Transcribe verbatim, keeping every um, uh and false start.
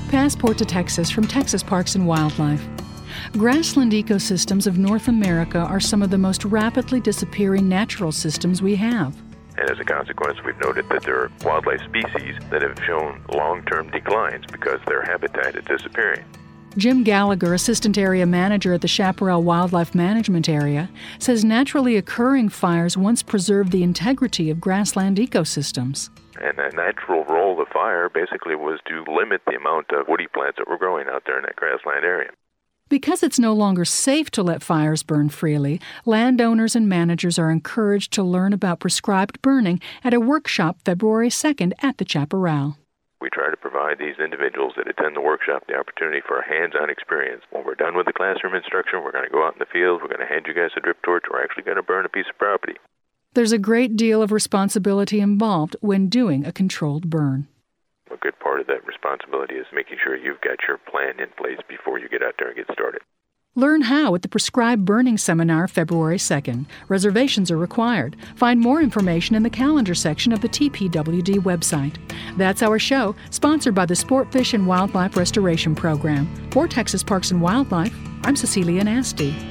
Passport to Texas from Texas Parks and Wildlife. Grassland ecosystems of North America are some of the most rapidly disappearing natural systems we have. And as a consequence, we've noted that there are wildlife species that have shown long-term declines because their habitat is disappearing. Jim Gallagher, Assistant Area Manager at the Chaparral Wildlife Management Area, says naturally occurring fires once preserved the integrity of grassland ecosystems. And the natural role of fire basically was to limit the amount of woody plants that were growing out there in that grassland area. Because it's no longer safe to let fires burn freely, landowners and managers are encouraged to learn about prescribed burning at a workshop February second at the Chaparral. We try to provide these individuals that attend the workshop the opportunity for a hands-on experience. When we're done with the classroom instruction, we're going to go out in the field, we're going to hand you guys a drip torch, we're actually going to burn a piece of property. There's a great deal of responsibility involved when doing a controlled burn. A good part of that responsibility is making sure you've got your plan in place before you get out there and get started. Learn how at the Prescribed Burning Seminar February second. Reservations are required. Find more information in the calendar section of the T P W D website. That's our show, sponsored by the Sport Fish and Wildlife Restoration Program. For Texas Parks and Wildlife, I'm Cecilia Nasty.